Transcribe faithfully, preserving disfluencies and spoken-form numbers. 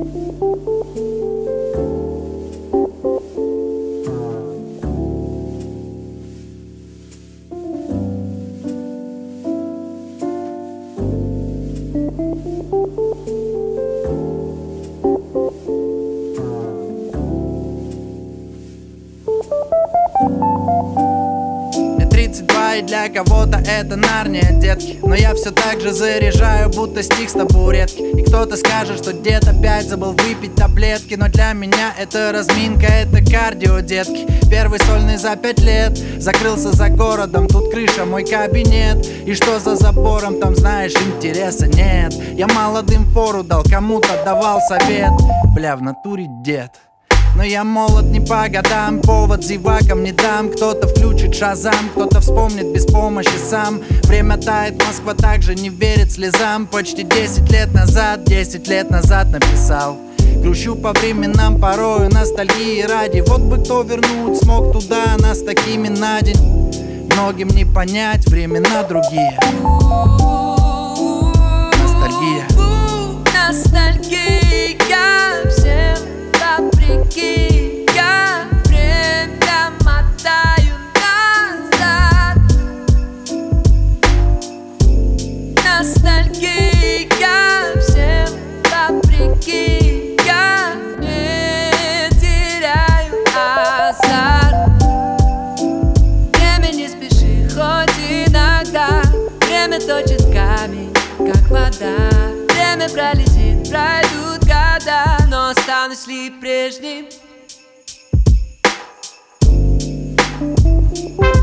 И для кого-то это Нарния, детки. Но я все так же заряжаю, будто стих с табуретки. И кто-то скажет, что дед опять забыл выпить таблетки. Но для меня это разминка, это кардио, детки. Первый сольный за пять лет. Закрылся за городом, тут крыша, мой кабинет. И что за забором, там знаешь, интереса нет. Я молодым фору дал, кому-то давал совет. Бля, в натуре дед. Но я молод не по годам, повод зевакам не дам. Кто-то включит шазам, кто-то вспомнит без помощи сам. Время тает, Москва также не верит слезам. Почти десять лет назад, десять лет назад написал. Грущу по временам, порою ностальгии ради. Вот бы кто вернуть смог туда нас такими на день. Многим не понять, времена другие. Ностальгия. Ностальгия всем вопреки. Я время мотаю назад. Ностальгия всем вопреки. Я не теряю азарт. Время не спеши, хоть иногда. Время точит камень, как вода. Время пролетит, пройдут года, но останусь ли прежним?